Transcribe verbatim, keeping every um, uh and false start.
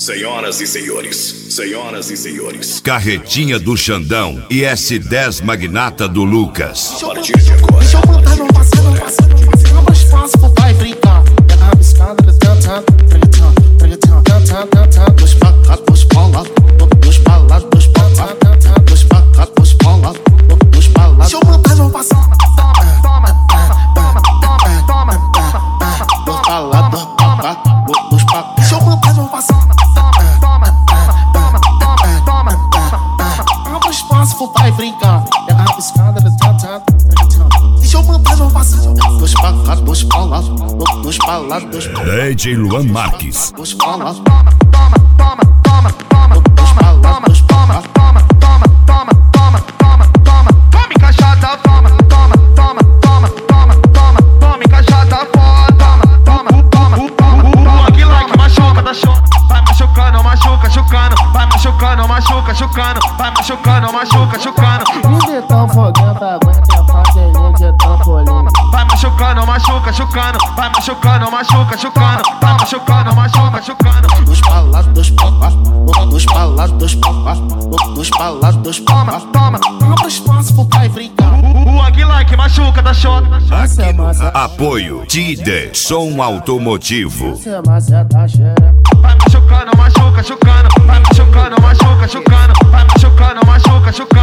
Senhoras e senhores, senhoras e senhores. Carretinha do Xandão e S dez Magnata do Lucas. A partir de agora. Deixa eu botar no passado, no passado. Não mais fácil, vou vai brincar. Pega a rabiscada, tantã, tregatã, tregatã, tantã, tantã. Dois pra cá, dois pra lá. Dois pra lá, dois pra cá. Dois pra cá, dois pra lá. Dois pra lá. Deixa eu botar no passado. Toma, toma, toma, toma, toma, toma. Dois pra lá, dois pra cá. Dois pra cá. Deixa eu botar no passado. Vou vai brincar, pega a rabiscada, deixa eu mandar no passado. Dois pra cá, dois pra lá, dois pra lá, dois pra lá. D J Luan Marques. Dois pra lá, toma, toma, toma, toma, toma, dois pra lá, dois pra lá, toma, toma, toma, toma, toma, toma, toma encaixada, toma, toma, toma, toma, toma, toma, toma encaixada, toma, toma, toma, toma. Aqui like machuca, da show, vai machucando, machuca, chucando, vai machucando, machuca, chucando, vai machucando, machuca, chucando. De tão foguenta, aguenta a faquinha de trampolim. Vai machucando, machuca, chucando, vai machucando, machuca, chucando, vai machucando, machuca, chucando. Dois pra lá, dois pra cá, dois pra lá, dois pra cá, dois pra lá, dois pra cá. Toma, toma, abre espaço pro pai brincar. O Aguilar que machuca da shot. Apoio Tider Som Automotivo. Você maceta xereca. Vai machucando, machuca, chucando, vai machucando, machuca, chucando, vai machucando, machuca, chucando.